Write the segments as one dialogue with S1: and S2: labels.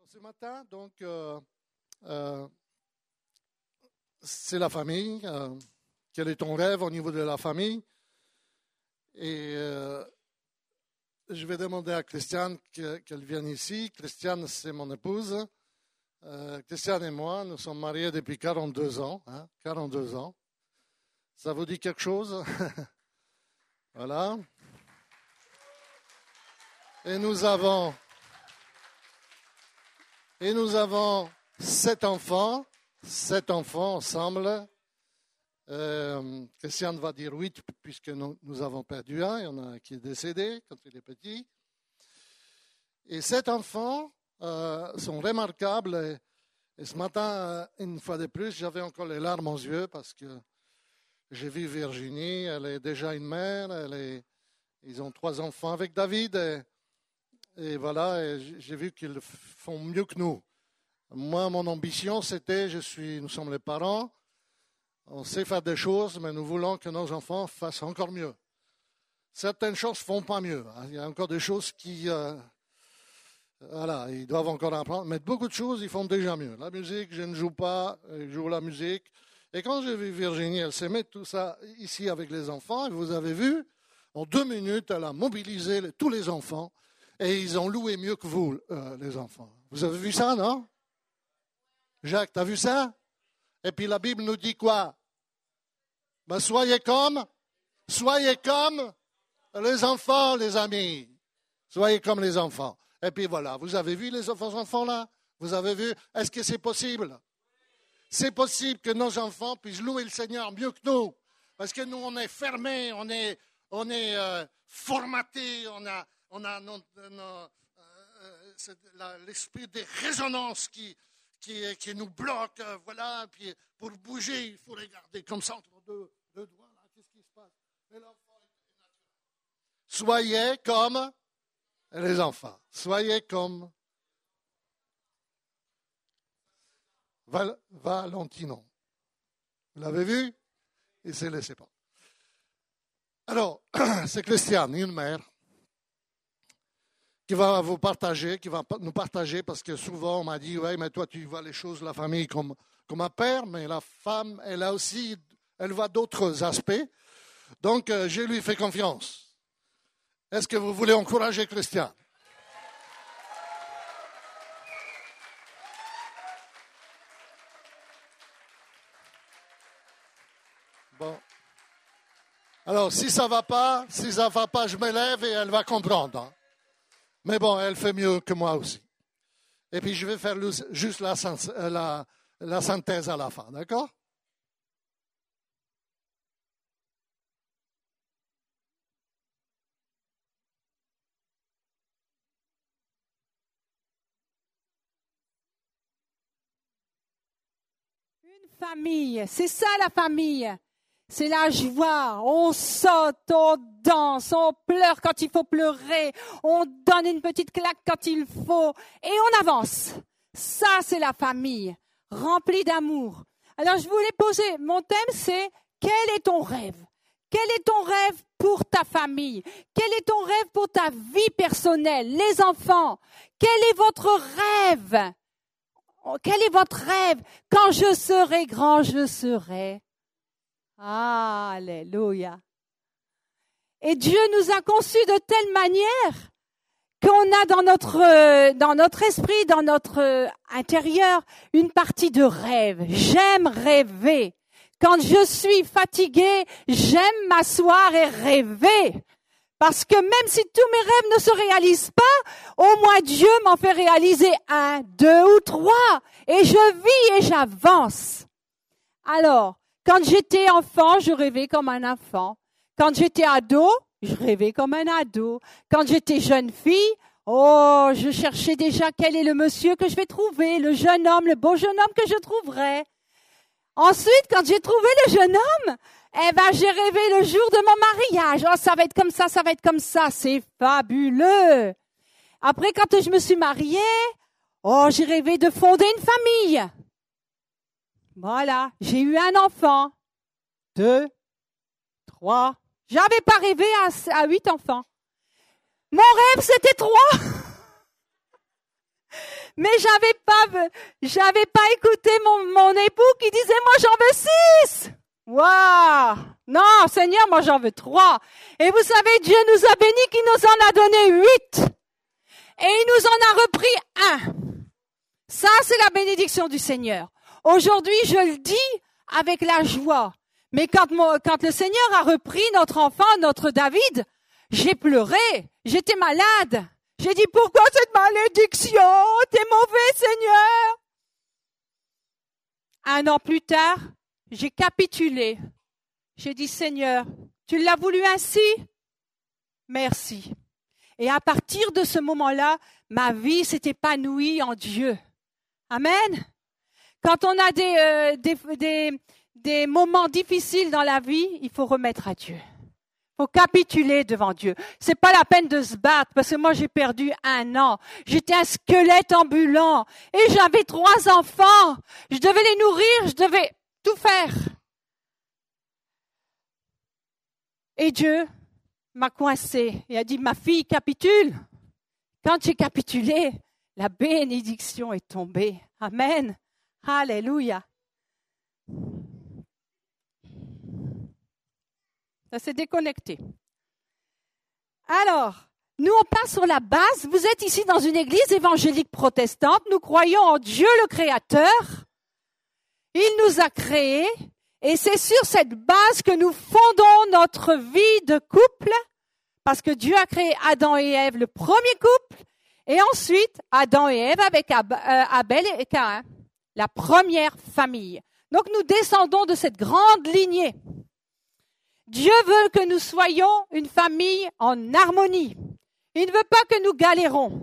S1: Ce matin, donc, c'est la famille. Quel est ton rêve au niveau de la famille? Et je vais demander à Christiane qu'elle vienne ici. Christiane, c'est mon épouse. Christiane et moi, nous sommes mariés depuis 42 ans. 42 ans. Ça vous dit quelque chose? Voilà. Et nous avons 7 enfants ensemble. Christiane va dire 8 puisque nous avons perdu un. Il y en a un qui est décédé quand il est petit. Et 7 enfants sont remarquables. Et ce matin, une fois de plus, j'avais encore les larmes aux yeux parce que j'ai vu Virginie. Elle est déjà une mère. Ils ont 3 enfants avec David. Et voilà, et j'ai vu qu'ils font mieux que nous. Moi, mon ambition, c'était, nous sommes les parents, on sait faire des choses, mais nous voulons que nos enfants fassent encore mieux. Certaines choses ne font pas mieux. Il y a encore des choses qui, ils doivent encore apprendre, mais beaucoup de choses, ils font déjà mieux. La musique, je ne joue pas, je joue la musique. Et quand j'ai vu Virginie, elle s'est mise tout ça ici avec les enfants, et vous avez vu, en 2 minutes, elle a mobilisé tous les enfants. Et ils ont loué mieux que vous, les enfants. Vous avez vu ça, non? Jacques, tu as vu ça? Et puis la Bible nous dit quoi? Ben, soyez comme les enfants, les amis. Soyez comme les enfants. Et puis voilà, vous avez vu les enfants là? Vous avez vu? Est-ce que c'est possible? C'est possible que nos enfants puissent louer le Seigneur mieux que nous. Parce que nous, on est fermés, on est formatés, on a l'esprit de résonance qui nous bloque, voilà. Puis pour bouger, il faut regarder comme ça entre deux doigts. Là, qu'est-ce qui se passe? Mais l'enfant est naturel. Soyez comme les enfants. Soyez comme Valentino. Vous l'avez vu? Il s'est laissé pas. Alors, c'est Christiane, une mère, qui va nous partager, parce que souvent on m'a dit, ouais, mais toi tu vois les choses de la famille comme un père, mais la femme, elle voit d'autres aspects. Donc, je lui fais confiance. Est-ce que vous voulez encourager Christiane? Bon. Alors, si ça va pas, je me lève et elle va comprendre. Mais bon, elle fait mieux que moi aussi. Et puis, je vais faire juste la synthèse à la fin, d'accord?
S2: Une famille, c'est ça la famille. C'est la joie, on saute, on danse, on pleure quand il faut pleurer, on donne une petite claque quand il faut et on avance. Ça, c'est la famille, remplie d'amour. Alors, je voulais poser, mon thème, c'est quel est ton rêve? Quel est ton rêve pour ta famille? Quel est ton rêve pour ta vie personnelle? Les enfants, quel est votre rêve? Quel est votre rêve? Quand je serai grand, je serai... Alléluia. Et Dieu nous a conçus de telle manière qu'on a dans notre esprit, dans notre intérieur, une partie de rêve. J'aime rêver. Quand je suis fatiguée, j'aime m'asseoir et rêver. Parce que même si tous mes rêves ne se réalisent pas, au moins Dieu m'en fait réaliser 1, 2 ou 3. Et je vis et j'avance. Alors, quand j'étais enfant, je rêvais comme un enfant. Quand j'étais ado, je rêvais comme un ado. Quand j'étais jeune fille, je cherchais déjà quel est le monsieur que je vais trouver, le jeune homme, le beau jeune homme que je trouverai. Ensuite, quand j'ai trouvé le jeune homme, j'ai rêvé le jour de mon mariage. Oh, ça va être comme ça, c'est fabuleux. Après, quand je me suis mariée, j'ai rêvé de fonder une famille. Voilà, j'ai eu un enfant, 2, 3. J'avais pas rêvé à 8 enfants. Mon rêve, c'était 3. Mais j'avais pas écouté mon époux qui disait, moi j'en veux 6. Waouh! Non, Seigneur, moi j'en veux 3. Et vous savez, Dieu nous a bénis qu'il nous en a donné 8. Et il nous en a repris 1. Ça, c'est la bénédiction du Seigneur. Aujourd'hui, je le dis avec la joie. Mais quand le Seigneur a repris notre enfant, notre David, j'ai pleuré. J'étais malade. J'ai dit, pourquoi cette malédiction? T'es mauvais, Seigneur. 1 an plus tard, j'ai capitulé. J'ai dit, Seigneur, tu l'as voulu ainsi? Merci. Et à partir de ce moment-là, ma vie s'est épanouie en Dieu. Amen. Quand on a des moments difficiles dans la vie, il faut remettre à Dieu. Il faut capituler devant Dieu. C'est pas la peine de se battre parce que moi j'ai perdu 1 an. J'étais un squelette ambulant et j'avais 3 enfants. Je devais les nourrir, je devais tout faire. Et Dieu m'a coincé et a dit, ma fille, capitule. Quand j'ai capitulé, la bénédiction est tombée. Amen. Alléluia. Ça s'est déconnecté. Alors, nous on part sur la base. Vous êtes ici dans une église évangélique protestante. Nous croyons en Dieu le Créateur. Il nous a créés. Et c'est sur cette base que nous fondons notre vie de couple. Parce que Dieu a créé Adam et Ève, le premier couple. Et ensuite, Adam et Ève avec Abel et Caïn, la première famille. Donc nous descendons de cette grande lignée. Dieu veut que nous soyons une famille en harmonie. Il ne veut pas que nous galérons.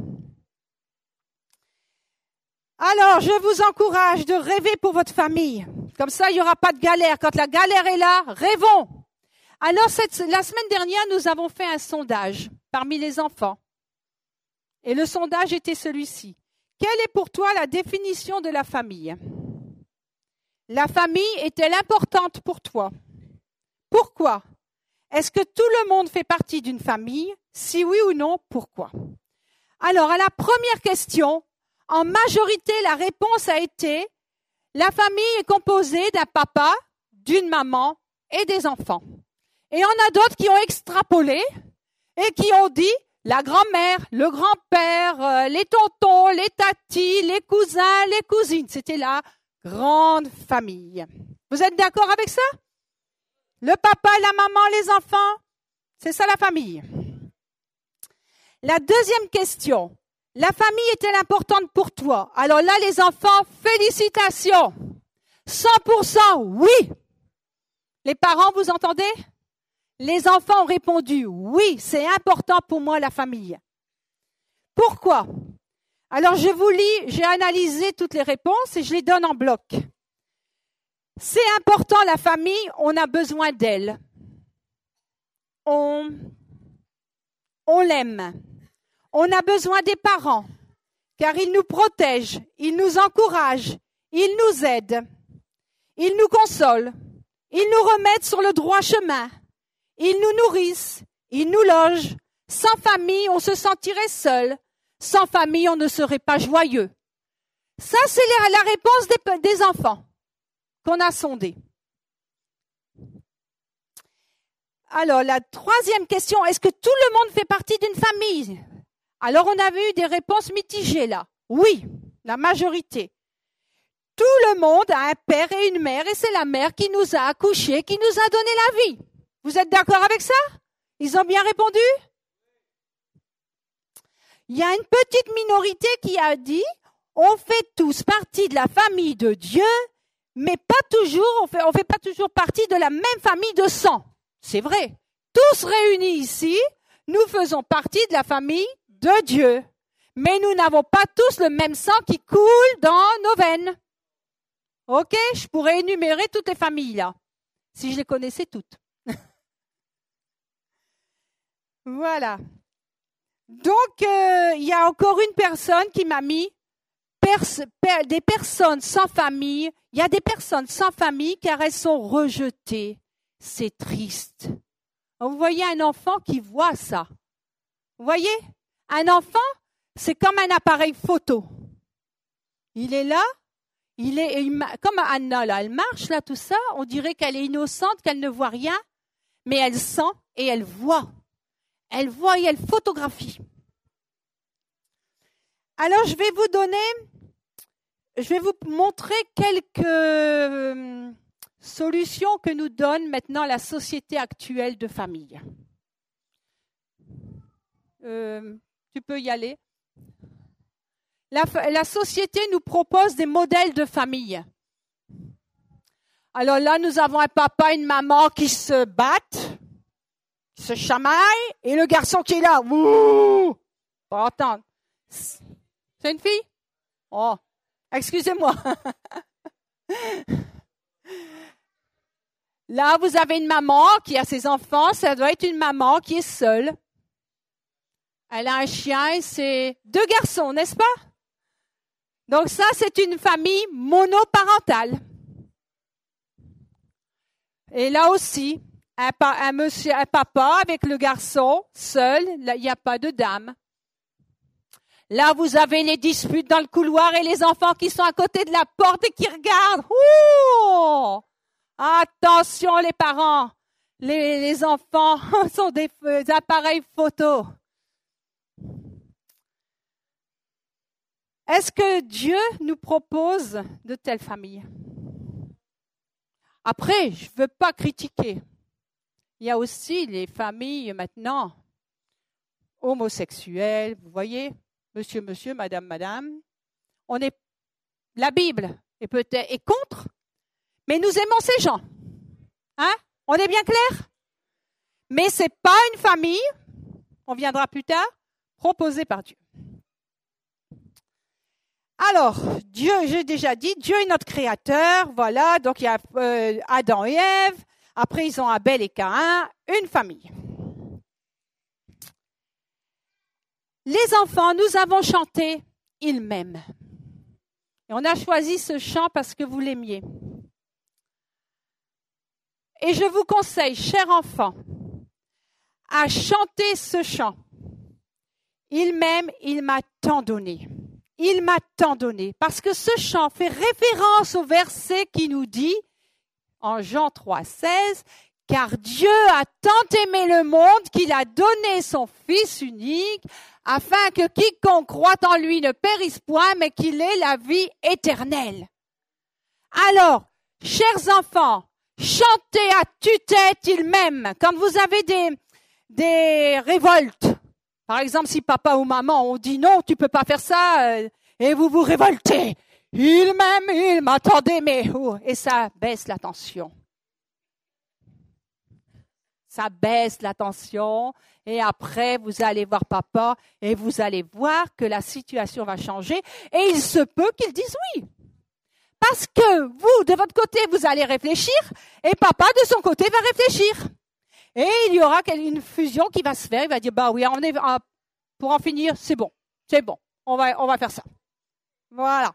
S2: Alors, je vous encourage de rêver pour votre famille. Comme ça, il n'y aura pas de galère. Quand la galère est là, rêvons. Alors, la semaine dernière, nous avons fait un sondage parmi les enfants. Et le sondage était celui-ci. Quelle est pour toi la définition de la famille? La famille est-elle importante pour toi? Pourquoi? Est-ce que tout le monde fait partie d'une famille? Si oui ou non, pourquoi? Alors, à la première question, en majorité, la réponse a été la famille est composée d'un papa, d'une maman et des enfants. Et on a d'autres qui ont extrapolé et qui ont dit la grand-mère, le grand-père, les tontons, les tatis, les cousins, les cousines. C'était la grande famille. Vous êtes d'accord avec ça? Le papa, la maman, les enfants, c'est ça la famille. La deuxième question, la famille est-elle importante pour toi? Alors là, les enfants, félicitations. 100% oui. Les parents, vous entendez? Les enfants ont répondu oui, c'est important pour moi la famille. Pourquoi? Alors je vous lis, j'ai analysé toutes les réponses et je les donne en bloc. C'est important la famille, on a besoin d'elle. On l'aime. On a besoin des parents, car ils nous protègent, ils nous encouragent, ils nous aident, ils nous consolent, ils nous remettent sur le droit chemin, ils nous nourrissent, ils nous logent. Sans famille, on se sentirait seul. Sans famille, on ne serait pas joyeux. Ça, c'est la réponse des enfants qu'on a sondés. Alors, la troisième question, est-ce que tout le monde fait partie d'une famille? Alors, on avait eu des réponses mitigées là. Oui, la majorité. Tout le monde a un père et une mère et c'est la mère qui nous a accouchés, qui nous a donné la vie. Vous êtes d'accord avec ça? Ils ont bien répondu? Il y a une petite minorité qui a dit on fait tous partie de la famille de Dieu, mais pas toujours, on fait pas toujours partie de la même famille de sang. C'est vrai. Tous réunis ici, nous faisons partie de la famille de Dieu. Mais nous n'avons pas tous le même sang qui coule dans nos veines. Ok, je pourrais énumérer toutes les familles là, si je les connaissais toutes. Voilà. Donc, il y a encore une personne qui m'a mis des personnes sans famille. Il y a des personnes sans famille car elles sont rejetées. C'est triste. Vous voyez un enfant qui voit ça. Vous voyez? Un enfant, c'est comme un appareil photo. Il est là, comme Anna, là, elle marche, là, tout ça, on dirait qu'elle est innocente, qu'elle ne voit rien, mais elle sent et elle voit. Elle voit et elle photographie. Alors, je vais vous montrer quelques solutions que nous donne maintenant la société actuelle de famille. Tu peux y aller. La société nous propose des modèles de famille. Alors là, nous avons un papa et une maman qui se battent, qui se chamaillent, et le garçon qui est là. Ouh, pas entendre. C'est une fille? Oh, excusez-moi. Là, vous avez une maman qui a ses enfants. Ça doit être une maman qui est seule. Elle a un chien et c'est 2 garçons, n'est-ce pas? Donc ça, c'est une famille monoparentale. Et là aussi, un papa avec le garçon seul, là, il n'y a pas de dame. Là, vous avez les disputes dans le couloir et les enfants qui sont à côté de la porte et qui regardent. Ouh! Attention les parents, les enfants sont des appareils photo. Est-ce que Dieu nous propose de telles familles? Après, je ne veux pas critiquer. Il y a aussi les familles maintenant homosexuelles, vous voyez, monsieur, monsieur, madame, madame. La Bible est contre, mais nous aimons ces gens. Hein? On est bien clair? Mais ce n'est pas une famille, on viendra plus tard, proposée par Dieu. Alors, Dieu, j'ai déjà dit, Dieu est notre créateur, voilà, donc il y a Adam et Ève, après ils ont Abel et Caïn, une famille. Les enfants, nous avons chanté « Il m'aime ». Et on a choisi ce chant parce que vous l'aimiez. Et je vous conseille, chers enfants, à chanter ce chant. « Il m'aime, il m'a tant donné ». Il m'a tant donné. Parce que ce chant fait référence au verset qui nous dit, en Jean 3,16, « Car Dieu a tant aimé le monde qu'il a donné son Fils unique, afin que quiconque croit en lui ne périsse point, mais qu'il ait la vie éternelle. » Alors, chers enfants, chantez à tue-tête, il m'aime. Quand vous avez des révoltes, par exemple, si papa ou maman ont dit non, tu peux pas faire ça, et vous vous révoltez. Il m'aime, il m'a tant aimé. Et ça baisse la tension. Ça baisse la tension. Et après, vous allez voir papa et vous allez voir que la situation va changer. Et il se peut qu'il dise oui. Parce que vous, de votre côté, vous allez réfléchir et papa, de son côté, va réfléchir. Et il y aura une fusion qui va se faire. Il va dire, bah oui, pour en finir, c'est bon, on va faire ça. Voilà.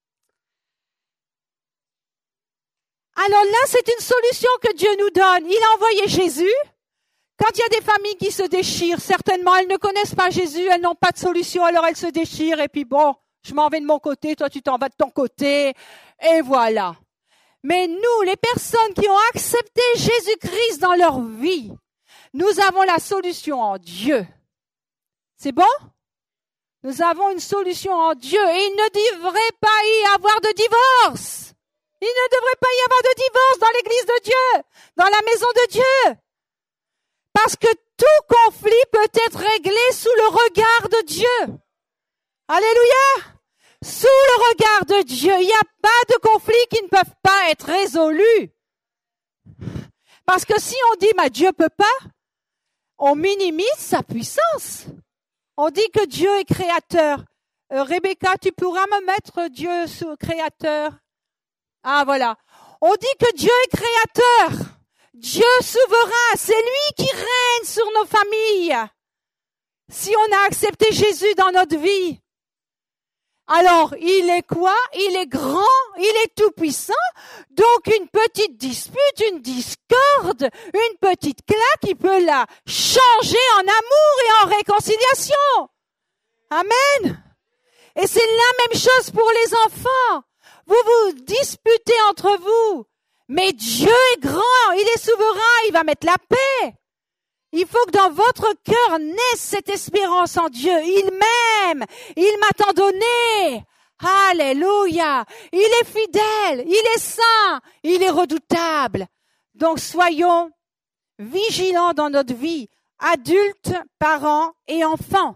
S2: Alors là, c'est une solution que Dieu nous donne. Il a envoyé Jésus. Quand il y a des familles qui se déchirent, certainement, elles ne connaissent pas Jésus, elles n'ont pas de solution, alors elles se déchirent. Et puis bon, je m'en vais de mon côté, toi tu t'en vas de ton côté. Et voilà. Mais nous, les personnes qui ont accepté Jésus-Christ dans leur vie, nous avons la solution en Dieu. C'est bon? Nous avons une solution en Dieu et il ne devrait pas y avoir de divorce. Il ne devrait pas y avoir de divorce dans l'église de Dieu, dans la maison de Dieu. Parce que tout conflit peut être réglé sous le regard de Dieu. Alléluia! Sous le regard de Dieu, il n'y a pas de conflits qui ne peuvent pas être résolus. Parce que si on dit, Dieu peut pas, on minimise sa puissance. On dit que Dieu est créateur. Rebecca, tu pourras me mettre Dieu sous créateur? Ah, voilà. On dit que Dieu est créateur. Dieu souverain, c'est lui qui règne sur nos familles. Si on a accepté Jésus dans notre vie, alors il est quoi? Il est grand, il est tout puissant. Donc une petite dispute, une discorde, une petite claque, il peut la changer en amour et en réconciliation. Amen. Et c'est la même chose pour les enfants. Vous vous disputez entre vous. Mais Dieu est grand, il est souverain, il va mettre la paix. Il faut que dans votre cœur naisse cette espérance en Dieu. Il m'aime, il m'a tant donné. Alléluia. Il est fidèle, il est saint, il est redoutable. Donc soyons vigilants dans notre vie, adultes, parents et enfants.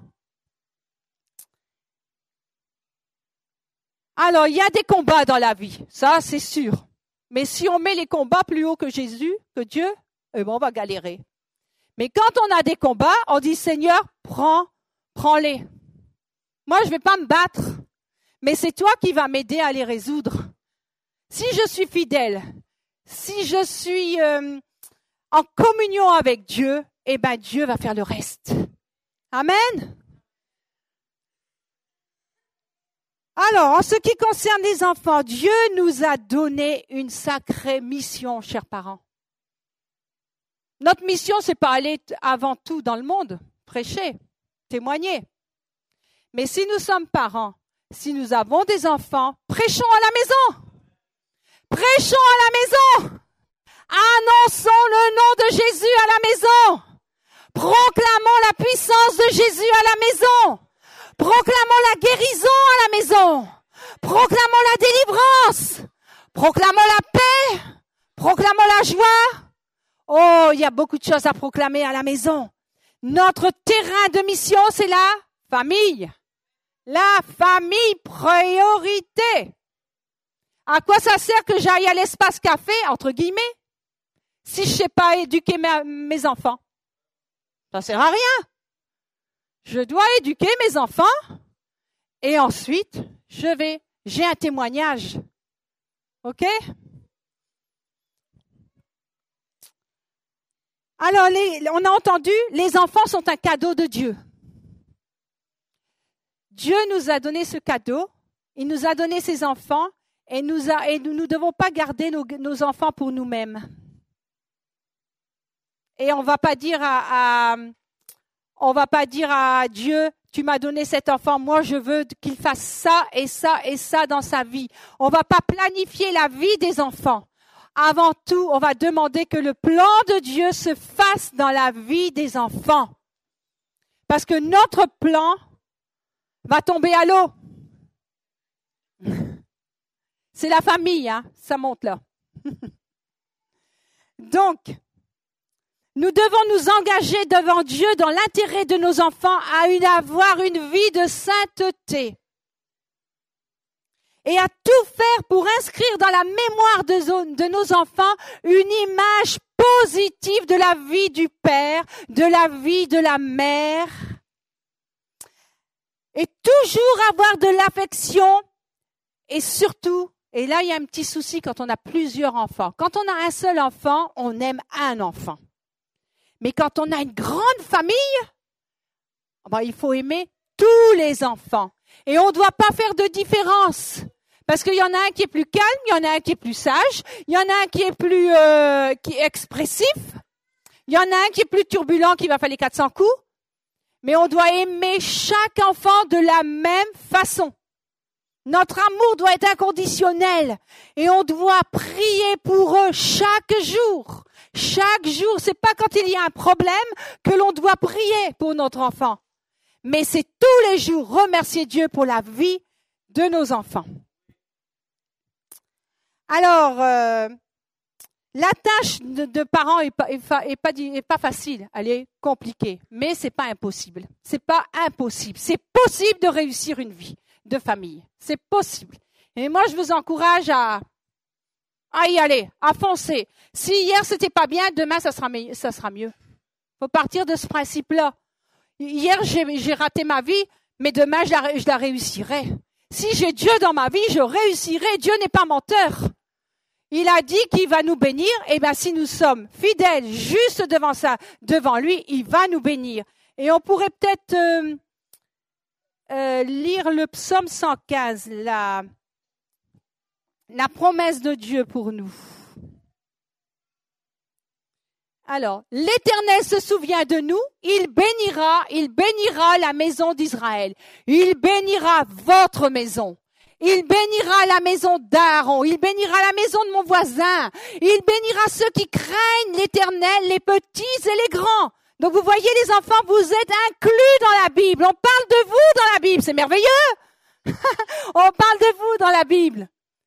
S2: Alors, il y a des combats dans la vie, ça c'est sûr. Mais si on met les combats plus haut que Jésus, que Dieu, eh ben on va galérer. Mais quand on a des combats, on dit Seigneur, prends-les. Moi, je ne vais pas me battre, mais c'est toi qui vas m'aider à les résoudre. Si je suis fidèle, si je suis en communion avec Dieu, eh ben Dieu va faire le reste. Amen. Alors, en ce qui concerne les enfants, Dieu nous a donné une sacrée mission, chers parents. Notre mission, c'est pas aller avant tout dans le monde, prêcher, témoigner. Mais si nous sommes parents, si nous avons des enfants, prêchons à la maison. Prêchons à la maison. Annonçons le nom de Jésus à la maison. Proclamons la puissance de Jésus à la maison. Proclamons la guérison à la maison. Proclamons la délivrance. Proclamons la paix. Proclamons la joie. Oh, il y a beaucoup de choses à proclamer à la maison. Notre terrain de mission, c'est la famille. La famille, priorité. À quoi ça sert que j'aille à l'espace café, entre guillemets, si je ne sais pas éduquer mes enfants? Ça sert à rien. Je dois éduquer mes enfants et ensuite, j'ai un témoignage. OK? Alors, on a entendu, les enfants sont un cadeau de Dieu. Dieu nous a donné ce cadeau, il nous a donné ses enfants et nous ne devons pas garder nos enfants pour nous-mêmes. Et on va pas dire à Dieu, tu m'as donné cet enfant, moi je veux qu'il fasse ça et ça et ça dans sa vie. On va pas planifier la vie des enfants. Avant tout, on va demander que le plan de Dieu se fasse dans la vie des enfants. Parce que notre plan va tomber à l'eau. C'est la famille, hein, ça monte là. Donc, nous devons nous engager devant Dieu dans l'intérêt de nos enfants à avoir une vie de sainteté. Et à tout faire pour inscrire dans la mémoire de nos enfants une image positive de la vie du père, de la vie de la mère. Et toujours avoir de l'affection et surtout, et là il y a un petit souci quand on a plusieurs enfants. Quand on a un seul enfant, on aime un enfant. Mais quand on a une grande famille, il faut aimer tous les enfants. Et on ne doit pas faire de différence. Parce qu'il y en a un qui est plus calme, il y en a un qui est plus sage, il y en a un qui est plus qui est expressif, il y en a un qui est plus turbulent, qui va faire les 400 coups. Mais on doit aimer chaque enfant de la même façon. Notre amour doit être inconditionnel. Et on doit prier pour eux chaque jour. Chaque jour, c'est pas quand il y a un problème que l'on doit prier pour notre enfant. Mais c'est tous les jours remercier Dieu pour la vie de nos enfants. Alors, la tâche de parents est pas facile, elle est compliquée, mais c'est pas impossible. C'est pas impossible. C'est possible de réussir une vie de famille. C'est possible. Et moi, je vous encourage à y aller, à foncer. Si hier c'était pas bien, demain ça sera mieux. Faut partir de ce principe-là. Hier j'ai raté ma vie, mais demain je la réussirai. Si j'ai Dieu dans ma vie, je réussirai. Dieu n'est pas menteur. Il a dit qu'il va nous bénir. Et bien, si nous sommes fidèles, juste devant lui, il va nous bénir. Et on pourrait peut-être lire le psaume 115, la promesse de Dieu pour nous. Alors, l'Éternel se souvient de nous, il bénira la maison d'Israël. Il bénira votre maison. Il bénira la maison d'Aaron. Il bénira la maison de mon voisin. Il bénira ceux qui craignent l'Éternel, les petits et les grands. Donc vous voyez les enfants, vous êtes inclus dans la Bible. On parle de vous dans la Bible. C'est merveilleux. On parle de vous dans la Bible.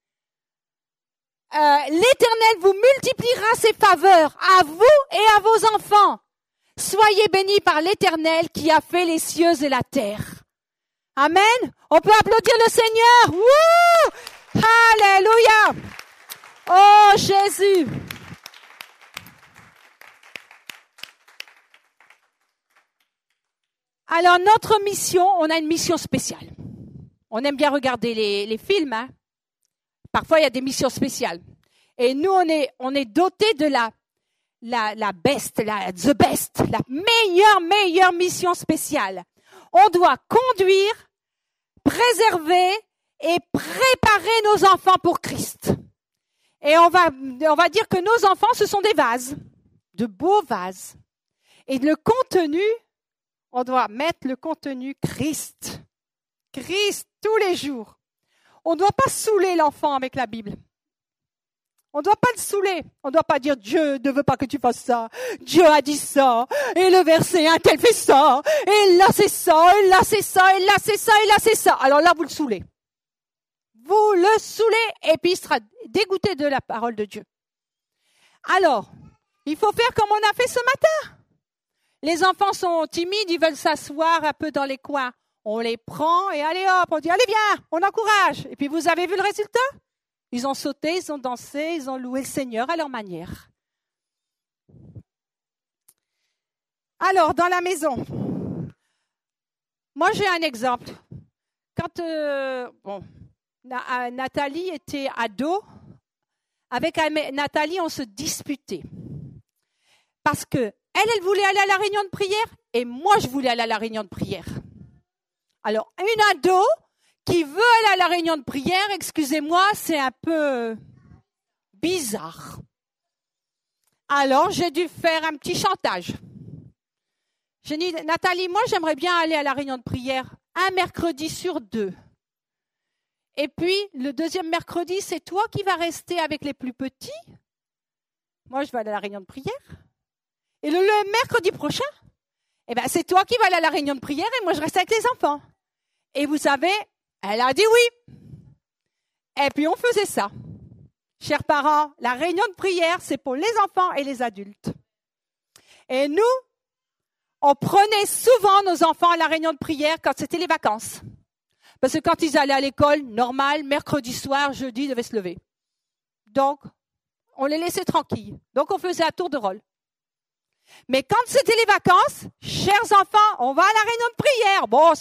S2: L'Éternel vous multipliera ses faveurs à vous et à vos enfants. Soyez bénis par l'Éternel qui a fait les cieux et la terre. Amen. On peut applaudir le Seigneur. Wouh! Alléluia. Oh Jésus. Alors notre mission, on a une mission spéciale. On aime bien regarder les films, hein. Parfois, il y a des missions spéciales. Et nous, on est dotés de the best, la meilleure mission spéciale. On doit conduire, préserver et préparer nos enfants pour Christ. Et on va dire que nos enfants, ce sont des vases, de beaux vases. Et le contenu, on doit mettre le contenu Christ. Christ, tous les jours. On ne doit pas saouler l'enfant avec la Bible. On ne doit pas le saouler. On ne doit pas dire Dieu ne veut pas que tu fasses ça. Dieu a dit ça. Et le verset 1, tel fait ça. Et là c'est ça. Et là c'est ça. Et là c'est ça. Et là c'est ça. Alors là vous le saoulez. Vous le saoulez et puis il sera dégoûté de la parole de Dieu. Alors, il faut faire comme on a fait ce matin. Les enfants sont timides, ils veulent s'asseoir un peu dans les coins. On les prend et allez hop, on dit allez viens, on encourage. Et puis vous avez vu le résultat? Ils ont sauté, ils ont dansé, ils ont loué le Seigneur à leur manière. Alors, dans la maison, moi j'ai un exemple. Quand Nathalie était ado, avec Nathalie on se disputait. Parce que elle voulait aller à la réunion de prière et moi je voulais aller à la réunion de prière. Alors, une ado qui veut aller à la réunion de prière, excusez-moi, c'est un peu bizarre. Alors, j'ai dû faire un petit chantage. J'ai dit, Nathalie, moi, j'aimerais bien aller à la réunion de prière un mercredi sur 2. Et puis, le deuxième mercredi, c'est toi qui vas rester avec les plus petits. Moi, je vais aller à la réunion de prière. Et le mercredi prochain, c'est toi qui vas aller à la réunion de prière et moi, je reste avec les enfants. Et vous savez, elle a dit oui. Et puis on faisait ça. Chers parents, la réunion de prière, c'est pour les enfants et les adultes. Et nous, on prenait souvent nos enfants à la réunion de prière quand c'était les vacances. Parce que quand ils allaient à l'école, normal, mercredi soir, jeudi, ils devaient se lever. Donc, on les laissait tranquilles. Donc, on faisait un tour de rôle. Mais quand c'était les vacances, chers enfants, on va à la réunion de prière. Bon,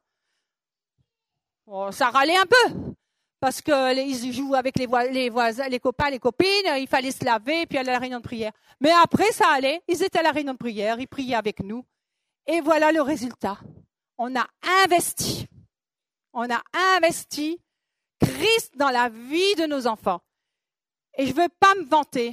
S2: ça râlait un peu, parce qu'ils jouent avec les voisins, les copains, les copines, il fallait se laver, puis aller à la réunion de prière. Mais après, ça allait, ils étaient à la réunion de prière, ils priaient avec nous. Et voilà le résultat. On a investi Christ dans la vie de nos enfants. Et je ne veux pas me vanter,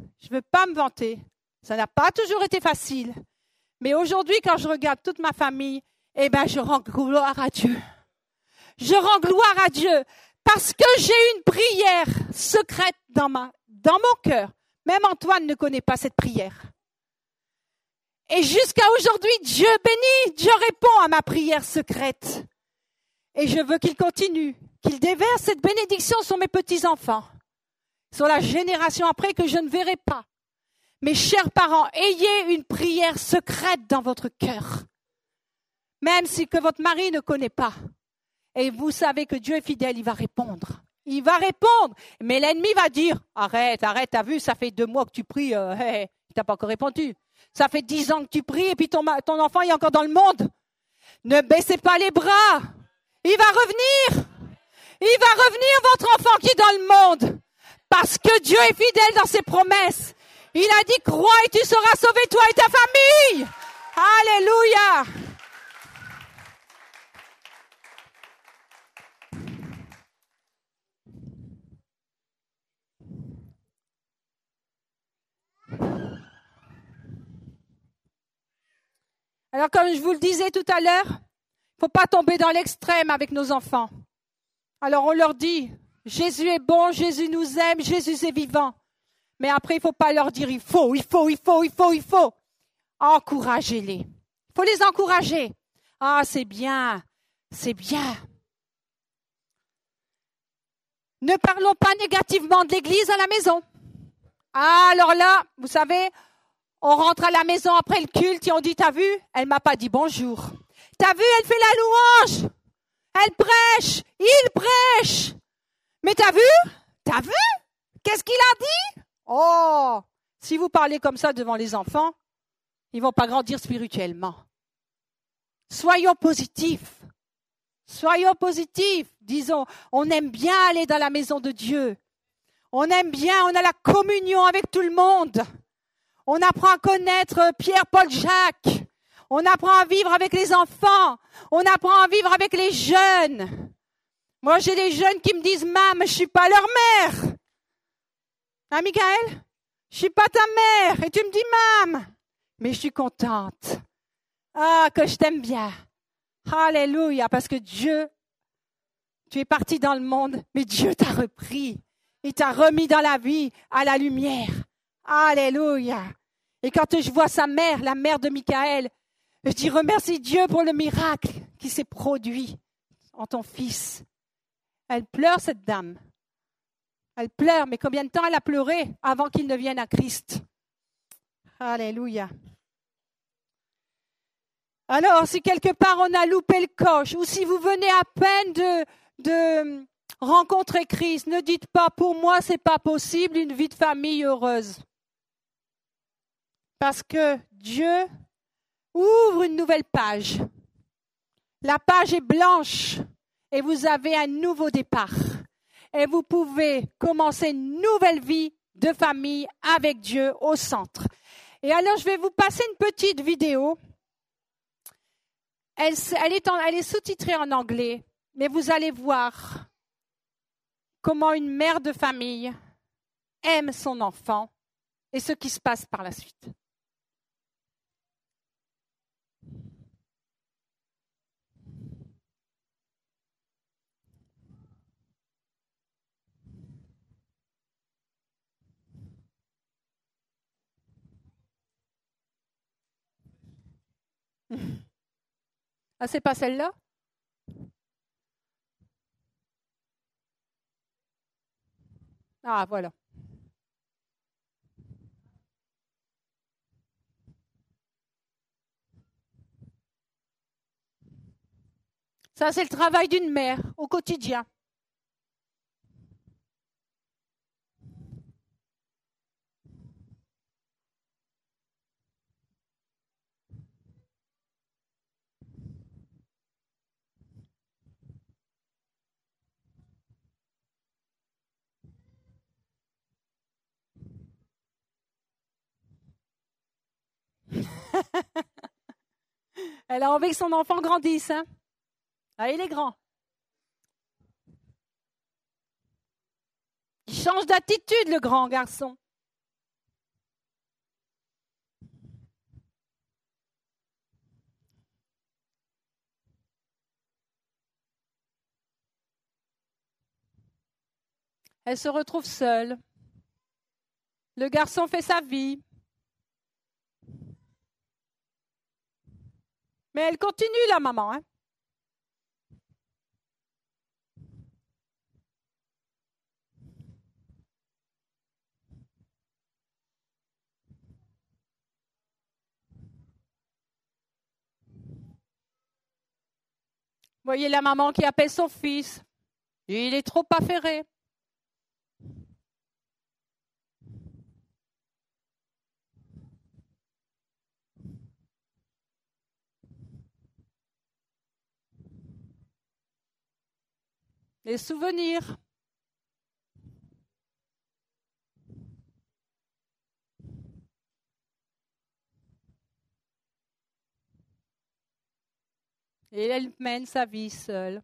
S2: ça n'a pas toujours été facile. Mais aujourd'hui, quand je regarde toute ma famille, je rends gloire à Dieu. Je rends gloire à Dieu parce que j'ai une prière secrète dans mon cœur. Même Antoine ne connaît pas cette prière. Et jusqu'à aujourd'hui, Dieu bénit, Dieu répond à ma prière secrète. Et je veux qu'il continue, qu'il déverse cette bénédiction sur mes petits-enfants, sur la génération après que je ne verrai pas. Mes chers parents, ayez une prière secrète dans votre cœur. Même si que votre mari ne connaît pas. Et vous savez que Dieu est fidèle, il va répondre. Il va répondre. Mais l'ennemi va dire, arrête, t'as vu, ça fait 2 mois que tu pries, il t'a pas encore répondu. Ça fait 10 ans que tu pries et puis ton enfant est encore dans le monde. Ne baissez pas les bras. Il va revenir. Il va revenir, votre enfant qui est dans le monde. Parce que Dieu est fidèle dans ses promesses. Il a dit, crois et tu seras sauvé, toi et ta famille. Alléluia. Alors, comme je vous le disais tout à l'heure, il ne faut pas tomber dans l'extrême avec nos enfants. Alors, on leur dit, Jésus est bon, Jésus nous aime, Jésus est vivant. Mais après, il ne faut pas leur dire, il faut. Encouragez-les. Il faut les encourager. Ah, c'est bien. Ne parlons pas négativement de l'Église à la maison. Ah, alors là, vous savez, on rentre à la maison après le culte et on dit, t'as vu, elle m'a pas dit bonjour. T'as vu, elle fait la louange. Elle prêche, il prêche. Mais t'as vu, qu'est-ce qu'il a dit? Oh, si vous parlez comme ça devant les enfants, ils vont pas grandir spirituellement. Soyons positifs. Disons, on aime bien aller dans la maison de Dieu. On aime bien, on a la communion avec tout le monde. On apprend à connaître Pierre, Paul, Jacques. On apprend à vivre avec les enfants. On apprend à vivre avec les jeunes. Moi, j'ai des jeunes qui me disent, Mam, je suis pas leur mère. Hein, Michael? Je suis pas ta mère. Et tu me dis, Mam. Mais je suis contente. Ah, que je t'aime bien. Alléluia, parce que Dieu, tu es parti dans le monde, mais Dieu t'a repris. Il t'a remis dans la vie, à la lumière. Alléluia. Et quand je vois sa mère, la mère de Michael, je dis remercie Dieu pour le miracle qui s'est produit en ton fils. Elle pleure, cette dame. Elle pleure, mais combien de temps elle a pleuré avant qu'il ne vienne à Christ? Alléluia. Alors, si quelque part on a loupé le coche, ou si vous venez à peine de rencontrer Christ, ne dites pas, pour moi, c'est pas possible, une vie de famille heureuse. Parce que Dieu ouvre une nouvelle page. La page est blanche et vous avez un nouveau départ. Et vous pouvez commencer une nouvelle vie de famille avec Dieu au centre. Et alors, je vais vous passer une petite vidéo. Elle est sous-titrée en anglais, mais vous allez voir comment une mère de famille aime son enfant et ce qui se passe par la suite. Ah, c'est pas celle-là? Ah, voilà. Ça, c'est le travail d'une mère au quotidien. Elle a envie que son enfant grandisse. Hein? Ah, il est grand. Il change d'attitude, le grand garçon. Elle se retrouve seule. Le garçon fait sa vie. Mais elle continue, la maman. Hein? Voyez la maman qui appelle son fils. Il est trop affairé. Les souvenirs. Et elle mène sa vie seule.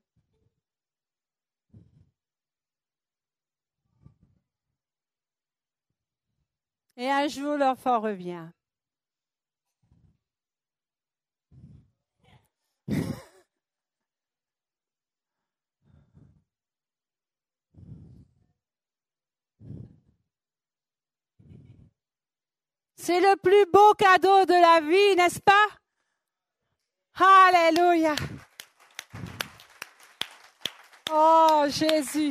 S2: Et un jour, l'enfant revient. C'est le plus beau cadeau de la vie, n'est-ce pas? Alléluia. Oh, Jésus.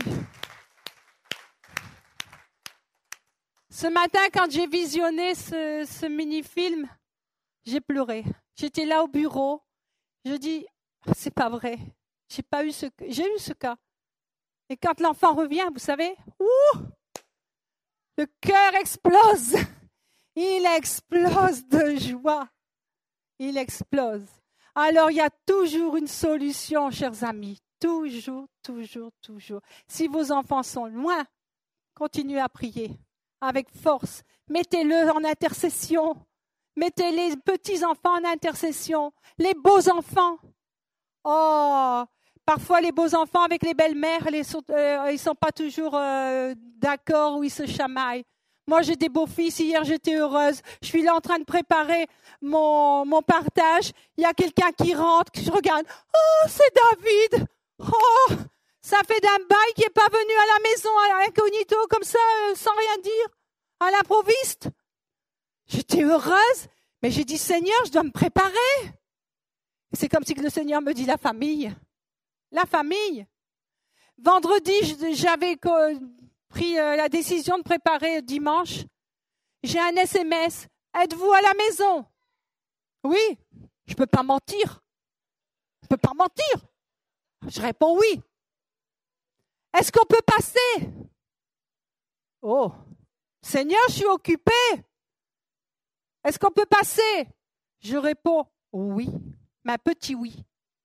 S2: Ce matin, quand j'ai visionné ce mini-film, j'ai pleuré. J'étais là au bureau. Je dis, c'est pas vrai. J'ai eu ce cas. Et quand l'enfant revient, vous savez, le cœur explose. Il explose de joie. Il explose. Alors, il y a toujours une solution, chers amis. Toujours, toujours, toujours. Si vos enfants sont loin, continuez à prier avec force. Mettez-le en intercession. Mettez les petits-enfants en intercession. Les beaux enfants. Oh, parfois les beaux enfants avec les belles-mères, ils sont pas toujours d'accord ou ils se chamaillent. Moi, j'ai des beaux-fils. Hier, j'étais heureuse. Je suis là en train de préparer mon partage. Il y a quelqu'un qui rentre. Je regarde. Oh, c'est David. Oh, ça fait d'un bail qui n'est pas venu à la maison à l'incognito comme ça, sans rien dire, à l'improviste. J'étais heureuse, mais j'ai dit, Seigneur, je dois me préparer. Et c'est comme si le Seigneur me dit, la famille. La famille. Vendredi, j'avais pris la décision de préparer dimanche. J'ai un SMS. Êtes-vous à la maison? Oui. Je ne peux pas mentir. Je ne peux pas mentir. Je réponds oui. Est-ce qu'on peut passer? Oh, Seigneur, je suis occupée. Est-ce qu'on peut passer? Je réponds oui, mais un petit oui.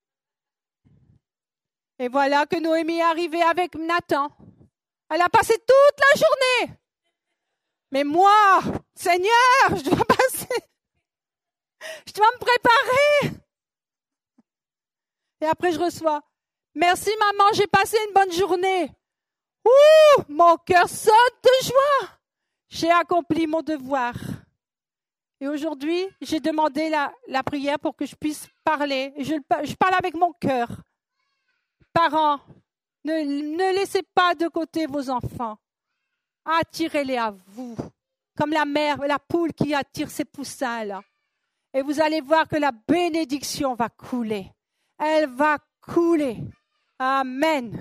S2: Et voilà que Noémie est arrivée avec Nathan. Elle a passé toute la journée. Mais moi, Seigneur, je dois passer. Je dois me préparer. Et après, je reçois. Merci maman, j'ai passé une bonne journée. Ouh, mon cœur saute de joie. J'ai accompli mon devoir. Et aujourd'hui, j'ai demandé la prière pour que je puisse parler. Je parle avec mon cœur. Parents, ne laissez pas de côté vos enfants. Attirez-les à vous. Comme la mère, la poule qui attire ses poussins là. Et vous allez voir que la bénédiction va couler. Elle va couler. Amen.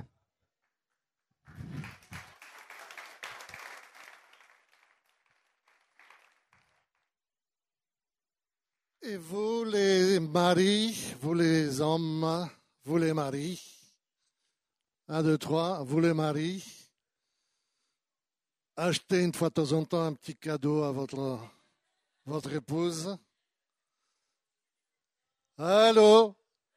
S1: Et vous les maris, vous les hommes, vous les maris, 1, 2, 3, vous les maris, achetez une fois de temps en temps un petit cadeau à votre épouse. Allô?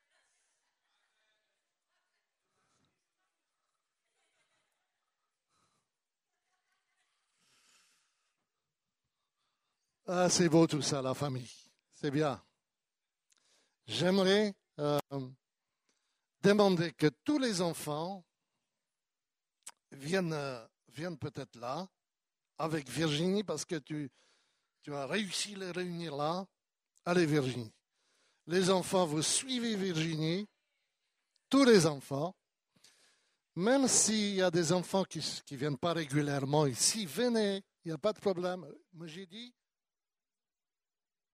S1: Ah, c'est beau tout ça, la famille. C'est bien. J'aimerais demander que tous les enfants viennent peut-être là, avec Virginie, parce que tu as réussi à les réunir là. Allez, Virginie. Les enfants, vous suivez Virginie, tous les enfants. Même s'il y a des enfants qui ne viennent pas régulièrement ici, venez, il n'y a pas de problème. Moi, j'ai dit,